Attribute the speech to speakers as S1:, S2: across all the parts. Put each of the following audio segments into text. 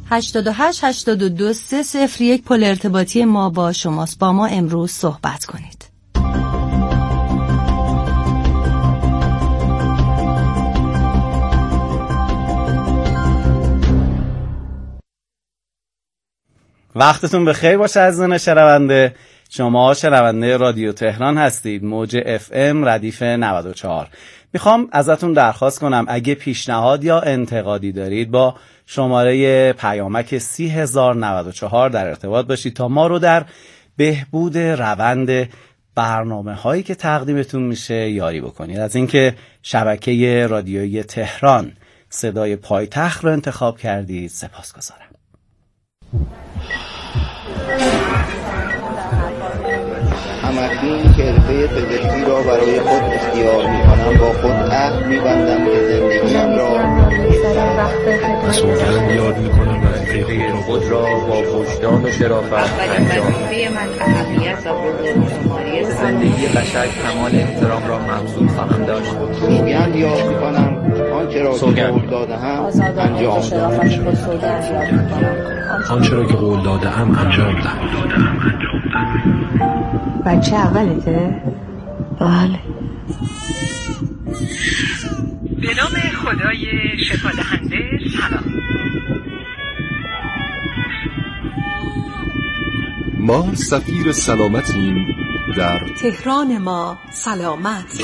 S1: 88823001 پل ارتباطی ما با شماست. با ما امروز صحبت کنید.
S2: وقتتون بخیر باشه عزیزان شنونده. شما شنونده رادیو تهران هستید، موج FM ردیف 94. میخوام ازتون درخواست کنم اگه پیشنهاد یا انتقادی دارید با شماره پیامک 30094 در ارتباط باشید تا ما رو در بهبود روند برنامه هایی که تقدیمتون میشه یاری بکنید. از اینکه شبکه رادیویی تهران صدای پایتخت رو انتخاب کردید سپاسگزارم.
S3: هم‌اکنون که حرفه پزشکی را برای خود اختیار می‌کنم با خود عهد می‌بندم که زندگیم را
S4: سوگند یاد می‌کنم وظیفه خود را با وجدان و شرافت انجام
S5: وظیفه من اهمیت و بزرگواری
S4: زندگی بشر کمال احترام را مبذول خواهم داشت.
S3: سوگند یاد می‌کنم آنچه را که قول داده‌ام انجام دهم.
S4: آنچه را که قول داده‌ام انجام دهم.
S6: بچه اولته؟ بله.
S7: به نام خدای شفادهنده سلام.
S8: ما سفیر سلامتیم در
S1: تهران ما سلامت.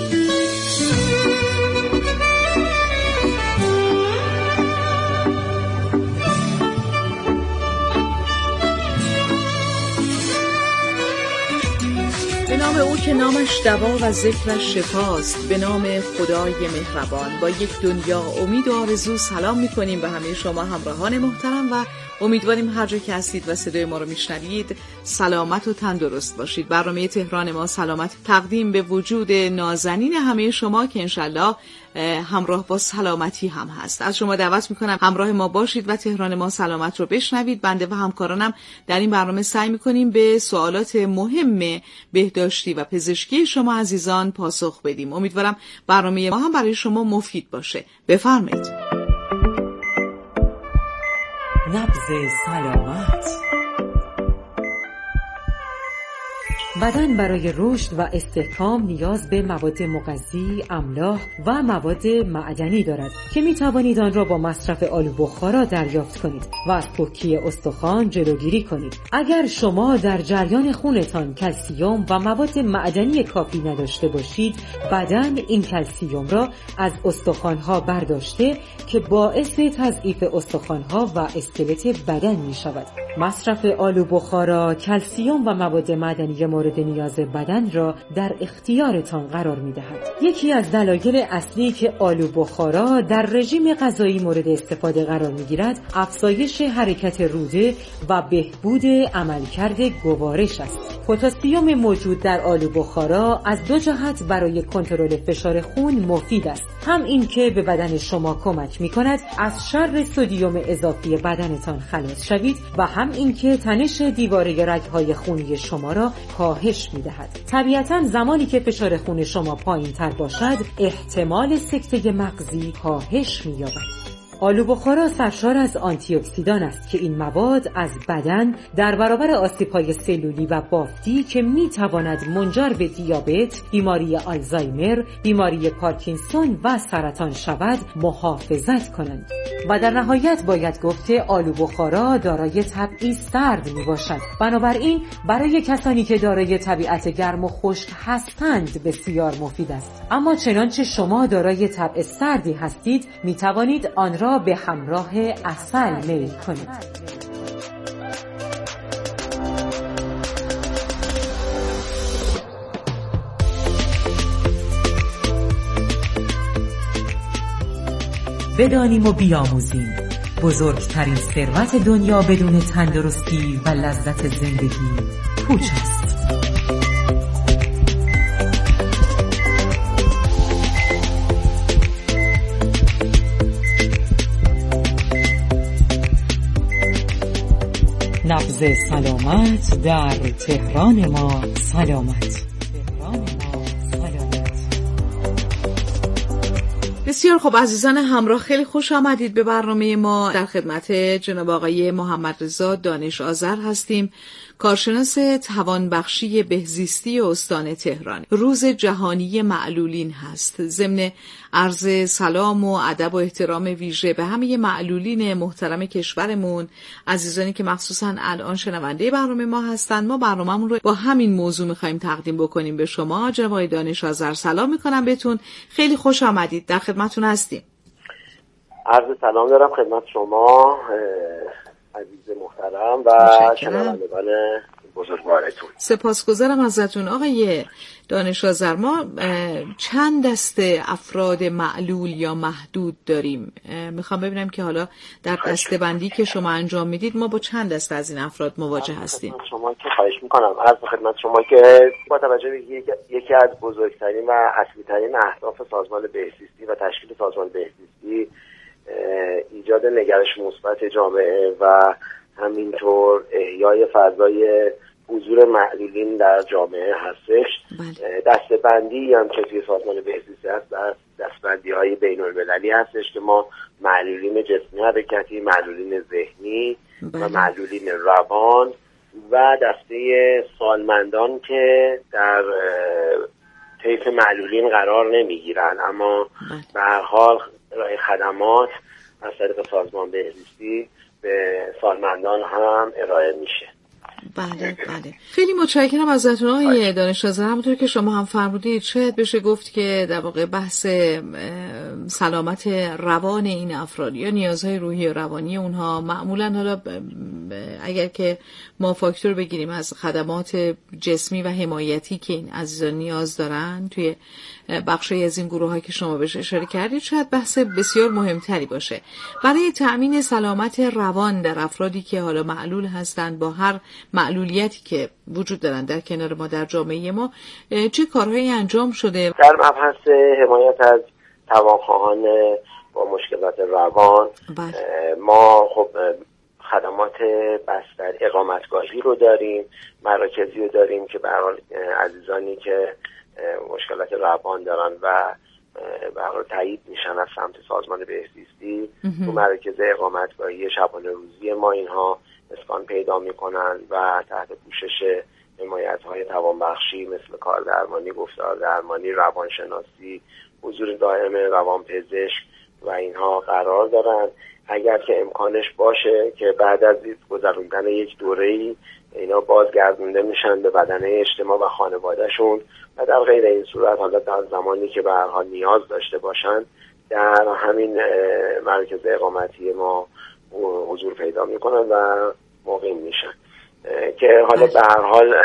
S9: به نام او که نامش دوا و ذکرش شفاست، به نام خدای مهربان. با یک دنیا امید و آرزو سلام می‌کنیم به همه شما همراهان محترم و امیدواریم هر جا که هستید و صدای ما رو میشنوید سلامت و تندرست باشید. برنامه تهران ما سلامت تقدیم به وجود نازنین همه شما که انشالله همراه با سلامتی هم هست. از شما دعوت میکنم همراه ما باشید و تهران ما سلامت رو بشنوید. بنده و همکارانم در این برنامه سعی میکنیم به سوالات مهم بهداشتی و پزشکی شما عزیزان پاسخ بدیم. امیدوارم برنامه ما هم برای شما مفید باشه. بفرمایید.
S6: نبض سلامت. بدن برای رشد و استحکام نیاز به مواد مغذی، املاح و مواد معدنی دارد که می توانید آن را با مصرف آلو بخارا دریافت کنید و از پوکی استخوان جلوگیری کنید. اگر شما در جریان خونتان کلسیم و مواد معدنی کافی نداشته باشید، بدن این کلسیم را از استخوان‌ها برداشته که باعث تضعیف استخوان‌ها و اسکلت بدن می شود. مصرف آلو بخارا کلسیم و مواد معدنی مورد نیاز بدن را در اختیارتان قرار می دهد. یکی از دلایل اصلی که آلو بخارا در رژیم غذایی مورد استفاده قرار می گیرد افزایش حرکت روده و بهبود عملکرد گوارش است. پتاسیم موجود در آلو بخارا از دو جهت برای کنترل فشار خون مفید است. هم این که به بدن شما کمک می کند از شر سدیم اضافی بدنتان خلاص شوید و هم این که تنش دیواره رگ‌های خونی شما را کاهش می دهد. طبیعتاً زمانی که فشار خون شما پایین تر باشد احتمال سکته مغزی کاهش می یابد. آلو بخارا سرشار از آنتی اکسیدان است که این مواد از بدن در برابر آسیب‌های سلولی و بافتی که می‌تواند منجر به دیابت، بیماری آلزایمر، بیماری پارکینسون و سرطان شود محافظت کنند. و در نهایت باید گفت که آلو بخارا دارای طبعی سرد میباشد. بنابراین برای کسانی که دارای طبیعت گرم و خشک هستند بسیار مفید است. اما چنانچه شما دارای طبع سردی هستید میتوانید آن را به همراه عسل میل کنید. بدانیم و بیاموزیم. بزرگترین ثروت دنیا بدون تندرستی و لذت زندگی پوچ است. نبض سلامت در تهران ما سلامت.
S9: بسیار خوب عزیزان همراه، خیلی خوش آمدید به برنامه ما. در خدمت جناب آقای محمد رضا دانش آذر هستیم، کارشناس توانبخشی بهزیستی استان تهران. روز جهانی معلولین هست. ضمن عرض سلام و ادب و احترام ویژه به همه معلولین محترم کشورمون، عزیزانی که مخصوصا الان شنونده برنامه ما هستن، ما برنامه‌مون رو با همین موضوع می‌خوایم تقدیم بکنیم به شما. جناب آقای دانش آذر سلام می‌کنم بهتون، خیلی خوش آمدید، در خدمتتون هستیم.
S10: عرض سلام دارم خدمت شما عزیز محترم و شنوندگان بزرگوارتون.
S9: سپاسگزارم ازتون. آقای دانش آذر، ما چند دسته افراد معلول یا محدود داریم؟ میخوام ببینم که حالا در دسته‌بندی که شما انجام میدید ما با چند دسته از این افراد مواجه هستیم؟
S10: شما که خواهش میکنم عرض خدمت شما که با توجه به یکی از بزرگترین و اصلی‌ترین اهداف سازمان بهزیستی و تشکیل سازمان بهزیستی ایجاد نگرش مثبت جامعه و همینطور احیای فضای حضور معلولین در جامعه هستش. دسته‌بندی هم که توی سازمان بهزیستی هست دسته‌بندی‌های بین‌المللی هستش که ما معلولین جسمی حرکتی، معلولین ذهنی و معلولین روان و دسته سالمندان که در طیف معلولین قرار نمیگیرن اما به هر حال ارائه خدمات از طریق سازمان بهزیستی به سالمندان هم ارائه میشه.
S9: بله. خیلی متشکرم ازتون آقای دانش آذر. همونطور که شما هم فرمودید شاید بشه گفت که در واقع بحث سلامت روان این افراد یا نیازهای روحی و روانی اونها معمولا، حالا اگر که ما فاکتور بگیریم از خدمات جسمی و حمایتی که این عزیزان نیاز دارن توی بخشی از این گروه‌ها که شما بهش اشاره کردید، شاید بحث بسیار مهمتری باشه برای تأمین سلامت روان در افرادی که حالا معلول هستند با هر معلولیتی که وجود دارن در کنار ما در جامعه ما. چه کارهایی انجام شده
S10: در مبحث حمایت از توانخواهان با مشکلات روان؟ ما خب خدمات بستر اقامتگاهی رو داریم، مراکزی رو داریم که برای عزیزانی که مشکلات روان دارن و برای تایید میشن از سمت سازمان بهزیستی تو مراکز اقامتگاهی شبانه روزی ما اینها اسکان پیدا میکنن و تحت پوشش حمایت‌های توانبخشی مثل کار درمانی، گفتار درمانی، روانشناسی، حضور دائم روانپزشک و اینها قرار دارن. اگر که امکانش باشه که بعد از گذروندن یک دوره‌ای اینا بازگردونده میشن به بدنه اجتماع و خانوادهشون و در غیر این صورت حالا در زمانی که به هر حال نیاز داشته باشن در همین مرکز اقامتی ما حضور پیدا میکنن و مقیم میشن که حالا به هر حال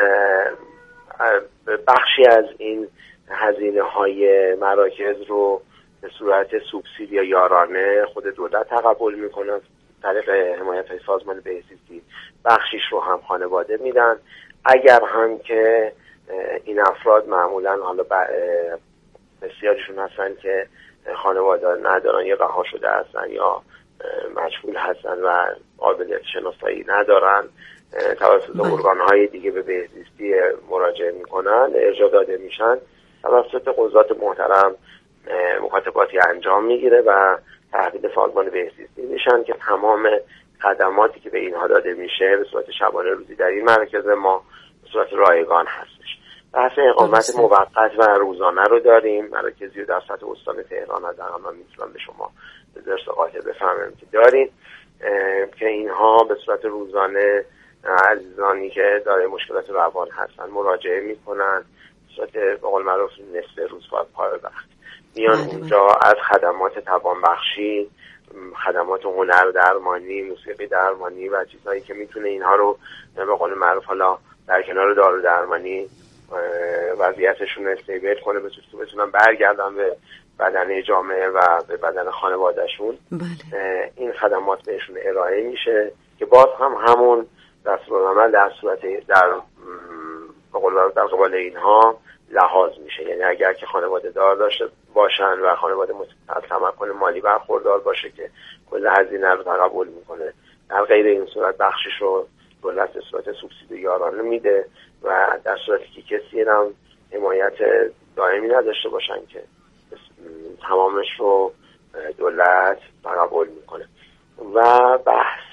S10: بخشی از این هزینه‌های مراکز رو به صورت سوبسید یا یارانه خود دولت تقبل میکنن طریق حمایت‌های سازمان بهزیستی، بخشیش رو هم خانواده میدن. اگر هم که این افراد معمولا حالا بسیاریشون هستن که خانواده ندارن یا رها شده هستن یا مجهول هستن و قابلیت شناسایی ندارن، توسط ارگان‌های دیگه به بهزیستی مراجعه میکنن، ارجاع داده میشن، توسط قضات محترم مکاتباتی انجام میگیره و تحویل سازمان بهزیستی میشن که تمام خدماتی که به اینها داده میشه به صورت شبانه روزی در این مرکز ما به صورت رایگان هستش. بحث اقامت موقت و روزانه رو داریم، مرکزی رو در سطح استان تهران از من میتونم به شما به درس قاطع بفهمم که داریم که اینها به صورت روزانه عزیزانی که دارای مشکلات روان هستن مراجعه میکنن، به صورت به قول معروف نصف روز پای وقت میان اونجا از خدمات توانبخشی، خدمات هنر درمانی، موسیقی درمانی و چیزهایی که میتونه اینها رو به قول معروف حالا در کنار دارو درمانی وضعیتشون رو استیبل کنه بتونن برگردن به بدن جامعه و به بدن خانوادهشون. این خدمات بهشون ارائه میشه که باز هم همون دستورالعمل در صورت در به قول معروف در قبال اینها لحاظ میشه. یعنی اگر که خانواده دار داشته باشن و خانواده از تمکن مالی برخوردار باشه که کل هزینه رو تقبل میکنه، در غیر این صورت بخشش رو دولت به صورت سوبسید یارانه میده و در صورتی که کسی هم حمایت دائمی نداشته باشن که تمامش رو دولت تقبل میکنه. و بحث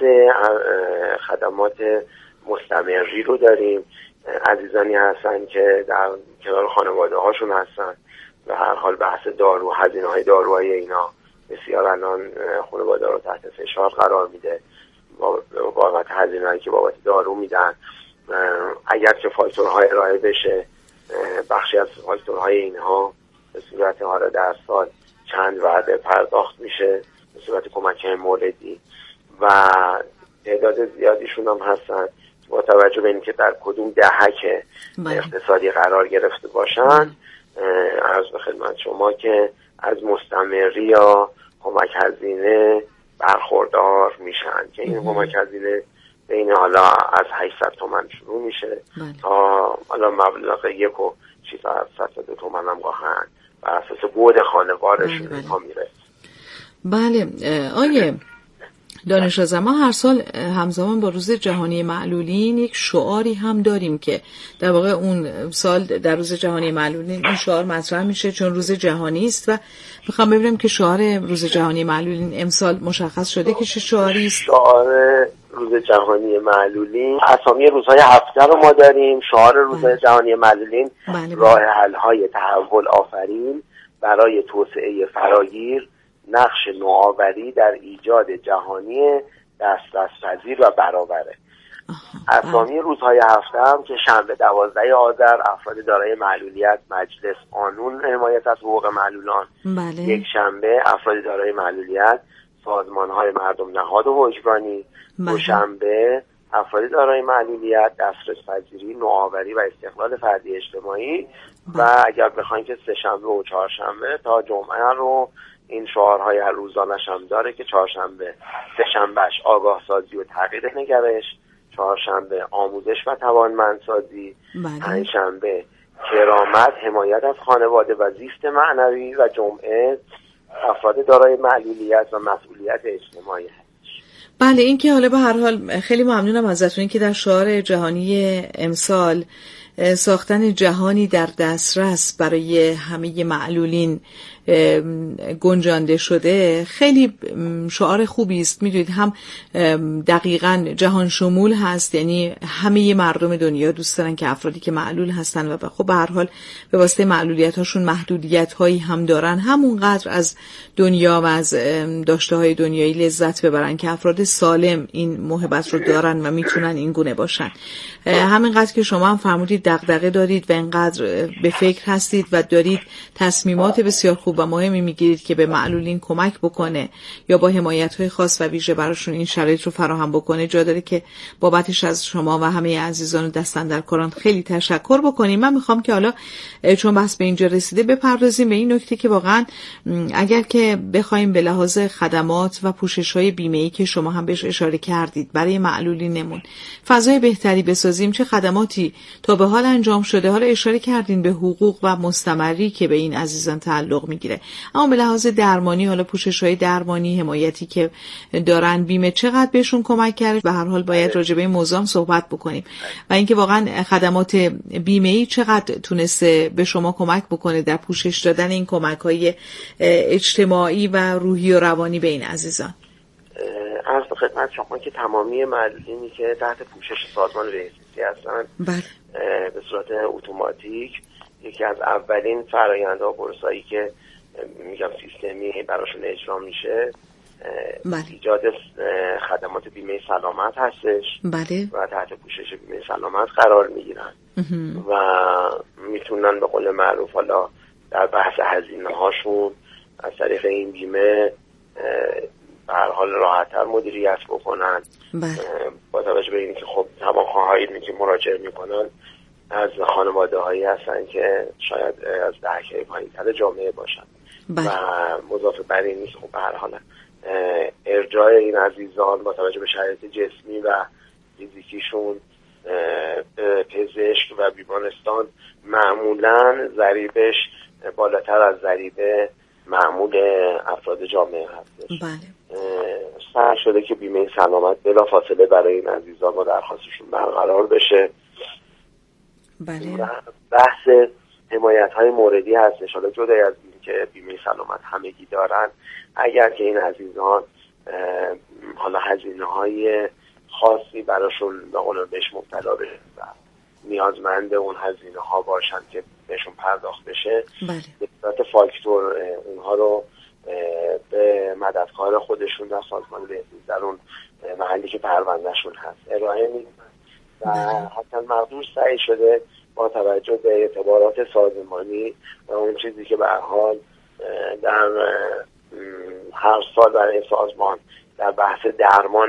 S10: خدمات مستمری رو داریم. عزیزانی هستن که در کنار خانواده هاشون هستن و هر حال بحث دارو، هزینه های داروهای اینا بسیار الان خانواده رو تحت فشار قرار میده. بابت هزینه هایی که بابت دارو میدن، اگر که فاکتورهای ارائه بشه، بخشی از فاکتورهای اینها به صورت حالا در سال چند وعده پرداخت میشه به صورت کمک موردی و تعداد زیادیشون هم هستن با توجه به اینکه در کدوم دهک اقتصادی قرار گرفته باشن. عرض به خدمت شما که از مستمری یا کمک هزینه برخوردار میشن که این کمک هزینه بین حالا از 800 تومن شروع میشه تا حالا مبلغ 1,672 تومن هم گاهن بر اساس بود خانوارشون اینها میره.
S9: بله آیه دانش آموز، ما هر سال همزمان با روز جهانی معلولین یک شعاری هم داریم که در واقع اون سال در روز جهانی معلولین این شعار مطرح میشه چون روز جهانی است و میخوام ببینم که شعار روز جهانی معلولین امسال مشخص شده که چه شعاری است.
S10: شعار روز جهانی معلولین، اسامی روزهای هفته رو ما داریم. شعار روز جهانی معلولین راه حل‌های تحول آفرین برای توسعه فراگیر، نقش نوآوری در ایجاد جهانی دسترس‌پذیر و برابره. اسامی روزهای هفته هم که شنبه 12 آذر افراد دارای معلولیت مجلس قانون حمایت از حقوق معلولان، یک شنبه افراد دارای معلولیت سازمان‌های مردم نهاد و حکمرانی، دوشنبه افراد دارای معلولیت دسترس‌پذیری، نوآوری و استقلال فردی اجتماعی و اگر بخواید که سه شنبه و چهارشنبه تا جمعه رو این شعارهای هر روزانش هم داره که چهارشنبه سه شنبهش آگاه سازی و تغییر نگرش، چهارشنبه آموزش و توانمندسازی، پنجشنبه کرامت حمایت از خانواده و زیست معنوی و جمعه افراد دارای معلولیت و مسئولیت اجتماعی هست.
S9: بله این که حالا به هر حال خیلی ممنونم ازتون که در شعار جهانی امسال ساختن جهانی در دسترس برای همه معلولین گنجانده شده. خیلی شعار خوبی است. میدونید هم دقیقاً جهان شمول هست، یعنی همه مردم دنیا دوست دارن که افرادی که معلول هستن و خب به هر حال به واسطه معلولیت هاشون محدودیت هایی هم دارن همونقدر از دنیا و از داشته های دنیایی لذت ببرن که افراد سالم این موهبت رو دارن و میتونن این گونه باشن. همینقدر که شما هم فرمودید دغدغه دارید و اینقدر به فکر هستید و دارید تصمیمات بسیار خوب و مهمی میگیرید که به معلولین کمک بکنه یا با حمایت‌های خاص و ویژه براشون این شرایط رو فراهم بکنه، جا داره که بابتش از شما و همه عزیزان دست‌اندرکاران خیلی تشکر بکنیم. من میخوام که حالا چون بحث به اینجا رسیده بپردازیم به این نکته که واقعا اگر که بخوایم به لحاظ خدمات و پوشش‌های بیمه‌ای که شما هم بهش اشاره کردید برای معلولینمون فضای بهتری بسازیم، چه خدماتی تا به حال انجام شده؟ حالا اشاره کردین به حقوق و مستمری که به این عزیزان تعلق میگیره، اما به لحاظ درمانی، حالا پوشش‌های درمانی، حمایتی که دارن، بیمه چقدر بهشون کمک کرد؟ به هر حال باید راجع به این موضوع صحبت بکنیم و اینکه واقعا خدمات بیمه‌ای چقدر تونسته به شما کمک بکنه در پوشش دادن این کمک‌های اجتماعی و روحی و روانی به این عزیزان.
S10: عرض به خدمت شما که تمامی معلولینی که تحت پوشش سازمان بهزیستی هستن به صورت اتوماتیک یکی از اولین فرآیندها پروسه‌ای که میگم سیستمی براشون اجرا میشه ایجاد خدمات بیمه سلامت هستش و تحت پوشش بیمه سلامت قرار میگیرن و میتونن به قول معروف حالا در بحث هزینه هاشون از طریق این بیمه به هر حال راحت‌تر مدیریت بکنن. با توجه به اینکه خب توان‌خواهایی که مراجعه میکنن از خانواده هایی هستن که شاید از دهکه پایین‌تر جامعه باشن و مضاف بر این نیست خب به هر حال ارجاع این عزیزان با توجه به شرایط جسمی و فیزیکیشون پزشک و بیمارستان معمولاً ضریبش بالاتر از ضریب معمول افراد جامعه هستش. سعی شده که بیمه سلامت بلافاصله برای این عزیزان با درخواستشون برقرار بشه. بحث حمایت‌های موردی هستش. حالا جدا از این که بیمه سلامت همگی دارن، اگر که این عزیزان حالا هزینه‌های خاصی براشون به قول بهش مبتلا بشن و نیازمند اون هزینه‌ها باشن که بهشون پرداخت بشه، به صورت فاکتور اونها رو به مددکار خودشون در سازمان بهزیستی در اون محلی که پروندهشون هست ارائه میدن و حتی مقدور سعی شده با توجه به اعتبارات سازمانی و اون چیزی که به هر حال در هر سال برای سازمان در بحث درمان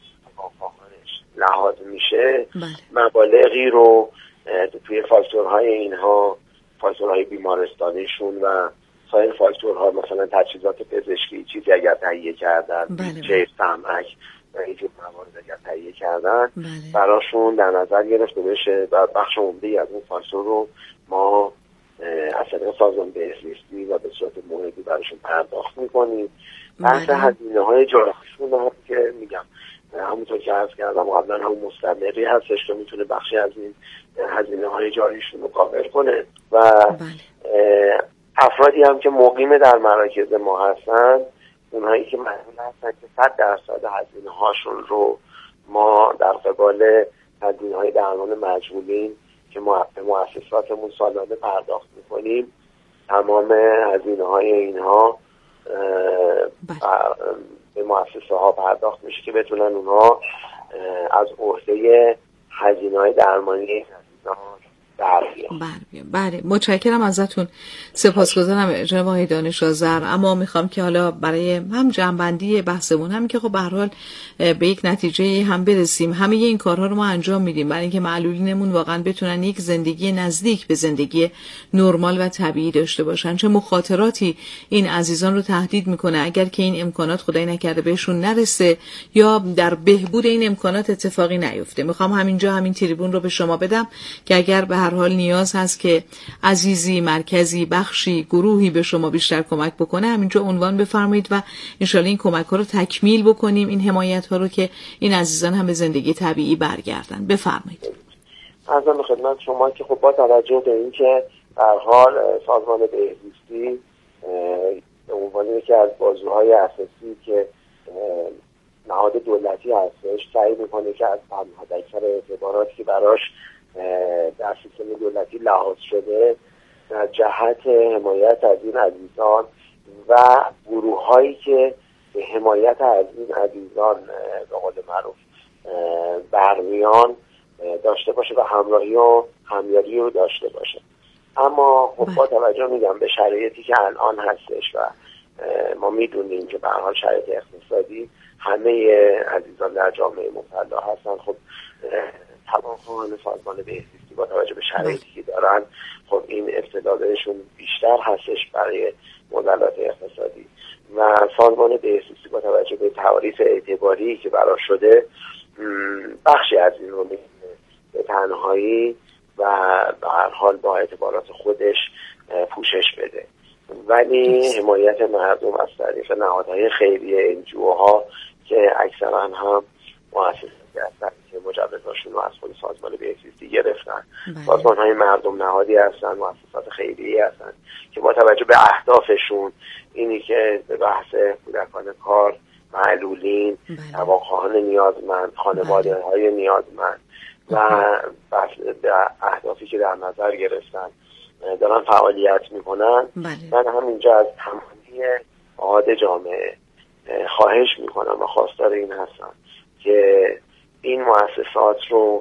S10: لحاظ میشه، مبالغی رو توی فاکتورهای اینها، فاکتورهای بیمارستانیشون و سایر فاکتورها، مثلا تجهیزات پزشکی چیزی اگر تهیه کردن، چه سمعک و اینجور موارد اگر تهیه کردن، براشون در نظر گرفته بشه و بخش عمده‌ای از اون فاکتور رو ما از طریق سازمان بهزیستی و به صورت موردی براشون پرداخت میکنیم. بحث هزینه‌های جراحیشون هم که میگم همونطور که عرض کردم قبلا هم مستمری هستش که میتونه بخشی از این هزینه‌های جاریشون رو کاور کنه و افرادی هم که مقیم در مراکز ما هستن، اونهایی که مسئول هستن که 100% هزینه هاشون رو ما در قبال هزینه‌های درمان مجبورین که ما به مؤسساتمون سالانه پرداخت میکنیم، تمام هزینه‌های اینها به مؤسسه ها پرداخت میشه که بتونن اونها از عهده هزینه‌های درمانی در بیان.
S9: بله، متشکرم ازتون، سپاسگزارم جناب آقای دانش آذر. اما میخوام که حالا برای هم جنبندی بحثمون هم که خب به هر حال به یک نتیجه هم برسیم، همه این کارها رو ما انجام میدیم برای اینکه معلولینمون واقعا بتونن یک زندگی نزدیک به زندگی نرمال و طبیعی داشته باشن. چه مخاطراتی این عزیزان رو تهدید میکنه اگر که این امکانات خدای نکرده بهشون نرسه یا در بهبود این امکانات اتفاقی نیفته. میخوام همینجا همین تریبون رو به شما بدم که اگر به هر حال نیاز هست که عزیزی، مرکزی، بخشی، گروهی به شما بیشتر کمک بکنه، همینجا عنوان بفرمایید و انشالله این کمک ها رو تکمیل بکنیم، این حمایت ها رو که این عزیزان هم به زندگی طبیعی برگردن. بفرمایید.
S10: عرضم خدمت شما که خب با توجه به این که در حال سازمان بهزیستی به عنوان یکی از بازوهای اساسی که نهاد دولتی هستش سعی میکنه که از حداکثر اعتباراتی که براش در سیستم دولتی لحاظ شده در جهت حمایت از این عزیزان و گروه‌هایی که به حمایت از این عزیزان به قول معروف برمیان داشته باشه و همراهی و همیاری رو داشته باشه. اما خب با توجه میگم به شرایطی که الان هستش و ما میدونیم که به هر حال شرایط اقتصادی همه عزیزان در جامعه مبتلا هستن، خب تمام سازمان بهزیستی با توجه به شرایطی که دارن خب این ابتلا بهشون بیشتر هستش برای معضلات اقتصادی و سازمان بهزیستی با توجه به تعاریف اعتباری که براش شده بخشی از این رو میتونه به تنهایی و به هر حال با اعتبارات خودش پوشش بده، ولی حمایت مردم از طریق نهادهای خیریه، انجیوها که اکثرا هم مؤسساتی هستن که مجوزاشون رو از خود سازمان بهزیستی گرفتن، سازمان‌های مردم نهادی هستن، مؤسسات خیریه هستن که با توجه به اهدافشون اینی که به بحث کودکان کار، معلولین، توانخواهان نیازمند، خانواده‌های نیازمند و به اهدافی که در نظر گرفتن دارن فعالیت میکنن. من همینجا از تمامی نهاد جامعه خواهش میکنم و خواستار این هستم که این مؤسسات رو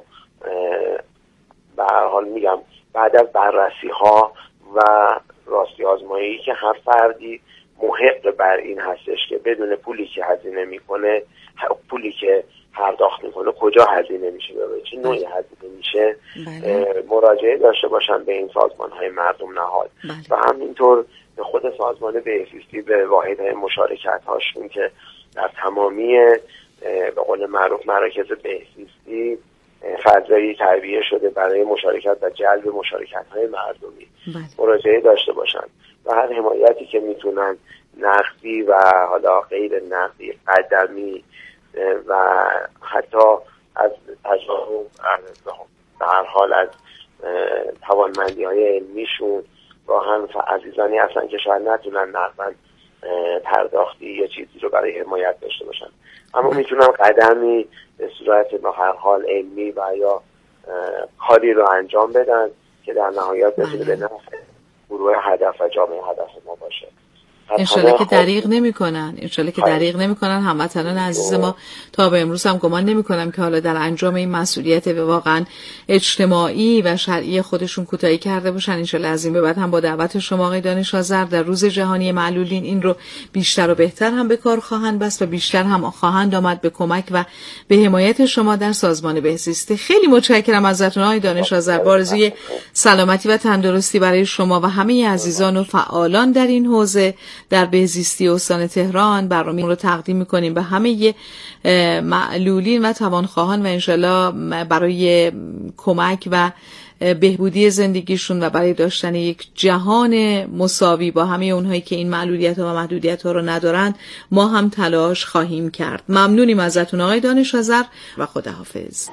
S10: به هر حال میگم بعد از بررسی ها و راستی آزمایی که هر فردی محق بر این هستش که بدون پولی که هزینه میکنه، پولی که پرداخت میکنه کجا هزینه میشه و چه نوعی هزینه میشه، مراجعه داشته باشن به این سازمان های مردم نهاد و همینطور به خود سازمان بهزیستی به واحدهای مشارکت هاشون که در تمامی به قول معروف مراکز بهزیستی فضایی تربیه شده برای مشارکت و جلب مشارکت های مردمی مراجعه داشته باشن و هر حمایتی که میتونن نقدی و حالا غیر نقدی، قدمی و حتی از تجارب به هر حال از توانمندی های علمیشون راهن عزیزانی هستن که شاید نتونن نقداً پرداختی یا چیزی رو برای حمایت داشته باشن، اما میتونن قدمی به صورت به هر حال علمی و یا کاری رو انجام بدن که در نهایت بتونه به نفع گروه هدف و جامعه هدف ما باشه.
S9: انشالله که دریغ نمی کنن هموطنان عزیز ما تا به امروز هم گمان نمی کنم که حالا در انجام این مسئولیت واقعا اجتماعی و شرعی خودشون کوتاهی کرده باشن. انشالله از این به بعد هم با دعوت شما آقای دانش آذر در روز جهانی معلولین این رو بیشتر و بهتر هم به کار خواهند بست و بیشتر هم خواهند آمد به کمک و به حمایت شما در سازمان بهزیستی. خیلی متشکرم ازتون آقای دانش آذر. آرزوی سلامتی و تندرستی برای شما و همه عزیزان و فعالان در این حوزه در بهزیستی استان تهران. برنامه رو تقدیم می‌کنیم به همه معلولین و توانخواهان و انشالله برای کمک و بهبودی زندگیشون و برای داشتن یک جهان مساوی با همه اونهایی که این معلولیت‌ها و محدودیت‌ها رو ندارن ما هم تلاش خواهیم کرد. ممنونیم ازتون آقای دانش آذر و خداحافظ.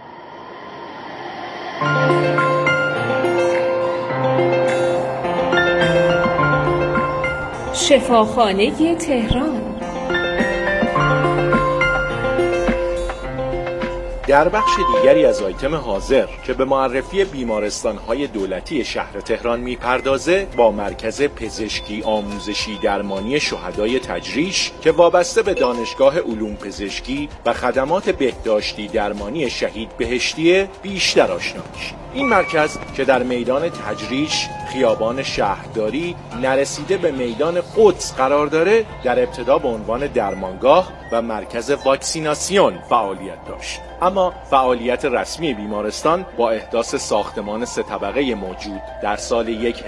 S11: شفاخانه تهران.
S12: در بخش دیگری از آیتم حاضر که به معرفی بیمارستان‌های دولتی شهر تهران می‌پردازه، با مرکز پزشکی آموزشی درمانی شهدای تجریش که وابسته به دانشگاه علوم پزشکی و خدمات بهداشتی درمانی شهید بهشتیه بیشتر آشنا میشیم. این مرکز که در میدان تجریش خیابان شهرداری نرسیده به میدان قدس قرار داره، در ابتدا به عنوان درمانگاه و مرکز واکسیناسیون فعالیت داشت، اما فعالیت رسمی بیمارستان با احداث ساختمان 3 طبقه موجود در سال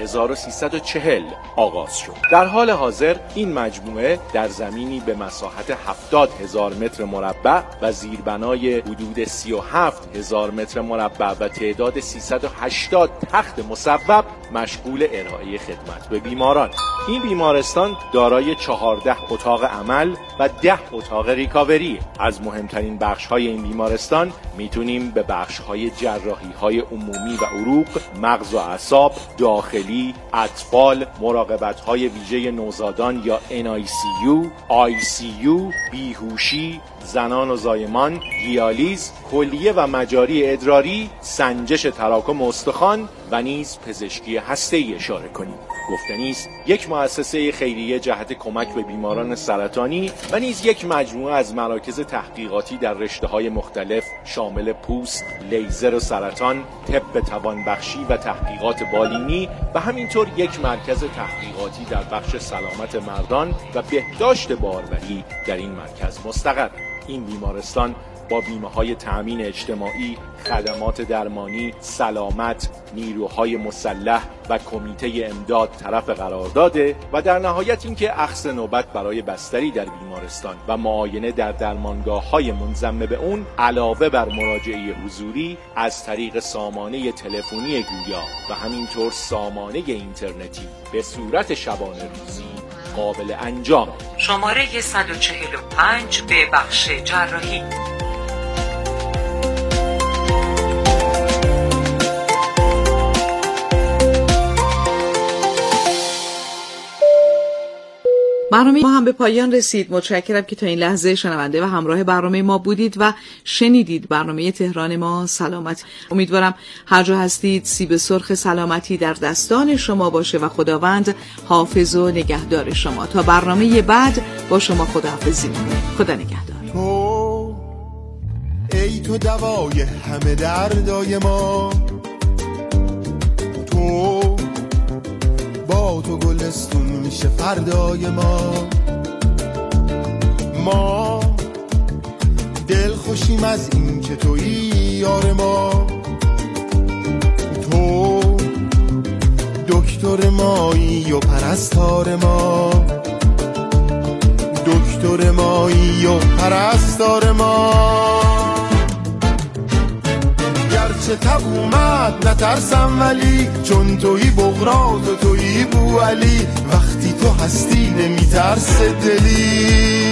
S12: 1340 آغاز شد. در حال حاضر این مجموعه در زمینی به مساحت 70,000 متر مربع و زیربنای حدود 37,000 متر مربع و تعداد 380 تخت مصوب مشغول ارائه خدمت به بیماران. این بیمارستان دارای 14 اتاق عمل و 10 اتاق ریکاوری. از مهمترین بخش‌های این بیمارستان میتونیم به بخش‌های جراحی‌های عمومی و عروق، مغز و اعصاب، داخلی، اطفال، مراقبت‌های ویژه نوزادان یا NICU، ICU، بیهوشی، زنان و زایمان، دیالیز، کلیه و مجاری ادراری، سنجش تراکم استخوان و نیز پزشکی هسته‌ای اشاره کنیم. گفتنی است یک مؤسسه خیریه جهت کمک به بیماران سرطانی و نیز یک مجموعه از مراکز تحقیقاتی در رشته‌های مختلف شامل پوست، لیزر و سرطان، طب توانبخشی و تحقیقات بالینی و همینطور یک مرکز تحقیقاتی در بخش سلامت مردان و بهداشت باروری در این مرکز مستقر. این بیمارستان با بیمه‌های تأمین اجتماعی، خدمات درمانی، سلامت، نیروهای مسلح و کمیته امداد طرف قرار داده و در نهایت اینکه اخذ نوبت برای بستری در بیمارستان و معاینه در درمانگاه‌های منضم به اون علاوه بر مراجعه حضوری از طریق سامانه تلفنی گویا و همینطور سامانه اینترنتی به صورت شبانه روزی قابل انجام.
S11: شماره 145 به بخش جراحی.
S9: برنامه ما هم به پایان رسید. متشکرم که تا این لحظه شنونده و همراه برنامه ما بودید و شنیدید برنامه تهران ما سلامت. امیدوارم هر جا هستید سیب سرخ سلامتی در دستان شما باشه و خداوند حافظ و نگهدار شما. تا برنامه بعد با شما خداحافظی می‌کنم. خدا نگهدار.
S13: ای تو دوای همه دردای ما، تو با تو گلستون میشه فردای ما دل خوشیم از این که تویی یار ما، تو دکتر مایی و پرستار ما، دکتر مایی و پرستار ما. گرچه تب اومد نترسم ولی چون تویی بغراد و تویی بو علی، وقتی تو هستی نمیترس دلی.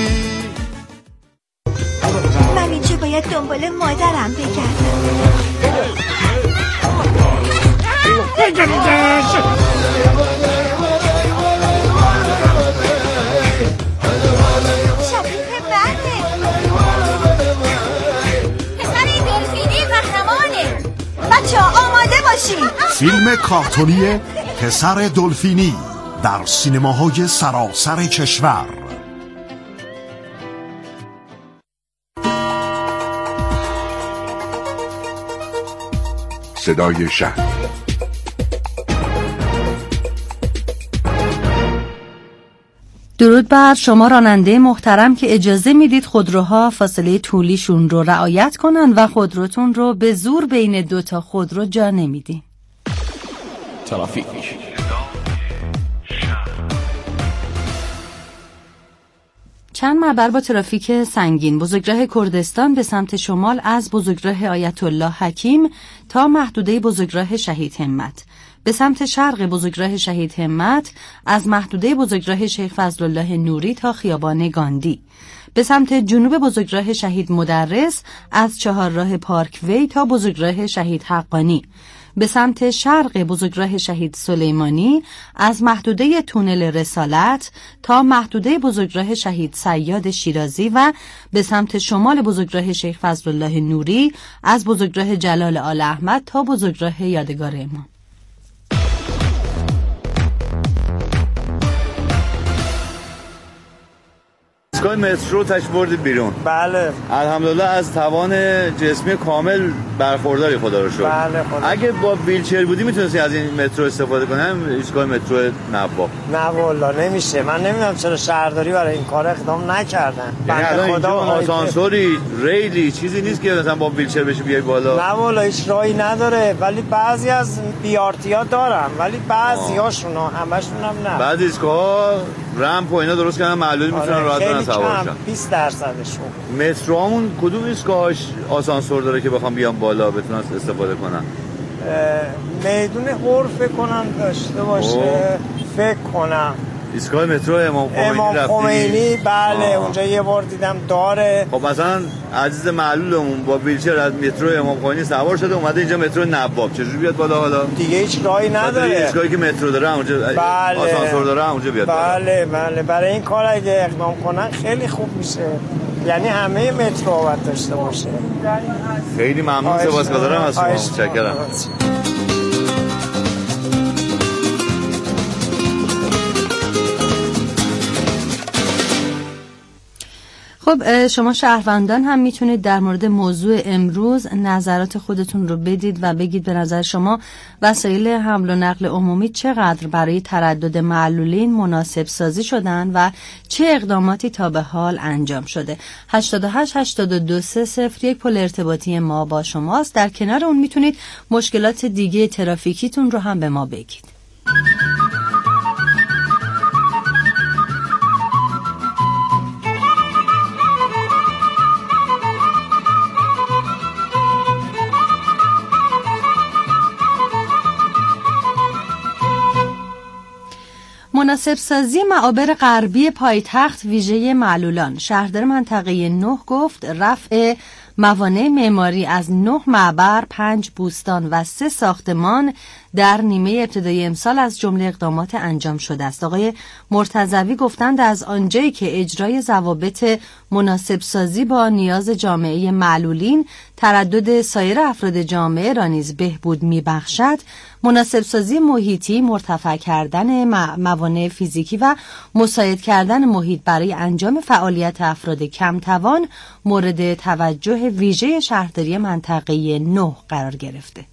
S14: من اینجا باید دنبال مادرم بگردم. بچه‌ها آماده باشید.
S15: فیلم کارتونی پسر دلفینی در سینماهای سراسر کشور.
S8: صدای شهر.
S1: درود بر شما راننده محترم که اجازه میدید خودروها فاصله طولیشون رو رعایت کنن و خودروتون رو به زور بین دوتا خودرو جا نمیدین.
S12: ترافیک.
S1: چند معبر با ترافیک سنگین. بزرگراه کردستان به سمت شمال از بزرگراه آیت الله حکیم تا محدوده بزرگراه شهید همت. به سمت شرق بزرگراه شهید همت از محدوده بزرگراه شیخ فضل الله نوری تا خیابان گاندی. به سمت جنوب بزرگراه شهید مدرس از چهارراه پارک وی تا بزرگراه شهید حقانی. به سمت شرق بزرگراه شهید سلیمانی از محدوده تونل رسالت تا محدوده بزرگراه شهید صیاد شیرازی و به سمت شمال بزرگراه شیخ فضل الله نوری از بزرگراه جلال آل احمد تا بزرگراه یادگار امام.
S16: ایستگاه مترو تاش بردید بیرون.
S17: بله.
S16: الحمدلله از توان جسمی کامل برخورداری خدا رو شکر.
S17: بله خدا.
S16: اگه با ویلچر بودی میتونستی از این مترو استفاده کنم ایستگاه مترو نواب.
S17: نه والا نمیشه. من نمیدونم چرا شهرداری برای این کار اقدام نکردن.
S16: یعنی الان اینجا آسانسوری ریلی چیزی نیست که مثلا با ویلچر بشه بیای بالا.
S17: نه والا هیچ راهی نداره ولی بعضی از بیارتیا دارن ولی بعضیاشون همشون هم نه.
S16: بعضی ایستگاه رمپ و اینا درست کردن معلولی میتونن راحت برن سوار شن.
S17: 20%شون.
S16: متروامون کدوم ایستگاهاش آسانسور داره که بخوام بیام بالا بتونن استفاده کنن؟
S17: میدون هور فکر کنم داشته باشه. فکر کنم
S16: ایستگاه مترو امام
S17: خمینی بله اونجا یه بار دیدم داره.
S16: خب مثلا عزیز معلولمون با ویلچر از مترو امام خمینی سوار شده اومده اینجا مترو نواب چجوری بیاد بالا حالا؟
S17: دیگه هیچ راهی نداره.
S16: ایستگاهی که مترو داره اونجا
S17: بله.
S16: آسانسور داره اونجا بیاد
S17: بله بالا. بله برای این کار اگه اقدام کنن خیلی خوب میشه. یعنی همه مترو باید داشته باشه.
S16: خیلی ممنون سپاسگزارم از شما. متشکرم.
S1: خب شما شهروندان هم میتونید در مورد موضوع امروز نظرات خودتون رو بدید و بگید به نظر شما وسایل حمل و نقل عمومی چقدر برای تردد معلولین مناسب سازی شدن و چه اقداماتی تا به حال انجام شده. 88-82-301 پل ارتباطی ما با شماست. در کنار اون میتونید مشکلات دیگه ترافیکیتون رو هم به ما بگید. مناسب سازی معابر غربی پایتخت ویژه معلولان. شهردار منطقه 9 گفت رفع موانع معماری از 9 معبر، 5 بوستان و 3 ساختمان در نیمه ابتدایی امسال از جمله اقدامات انجام شده است. آقای مرتضوی گفتند از آنجایی که اجرای ضوابط مناسب سازی با نیاز جامعه معلولین تردد سایر افراد جامعه را نیز بهبود می‌بخشد، مناسب سازی محیطی، مرتفع کردن موانع فیزیکی و مساعد کردن محیط برای انجام فعالیت افراد کم توان مورد توجه ویژه شهرداری منطقه 9 قرار گرفته.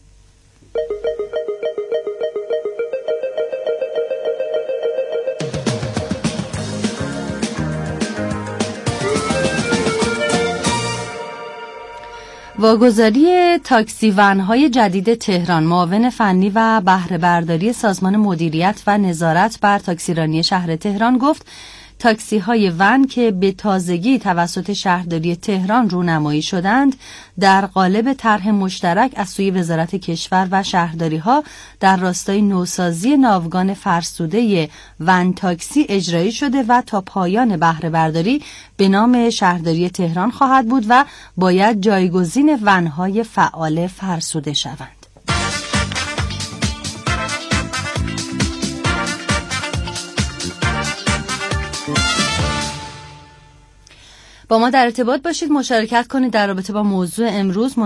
S1: واگذاری تاکسی ون‌های جدید تهران. معاون فنی و بهره برداری سازمان مدیریت و نظارت بر تاکسیرانی شهر تهران گفت تاکسی‌های ون که به تازگی توسط شهرداری تهران رونمایی شدند در قالب طرح مشترک از سوی وزارت کشور و شهرداری‌ها در راستای نوسازی ناوگان فرسوده ون تاکسی اجرایی شده و تا پایان بهره برداری به نام شهرداری تهران خواهد بود و باید جایگزین ون‌های فعال فرسوده شوند. با ما در ارتباط باشید، مشارکت کنید در رابطه با موضوع امروز.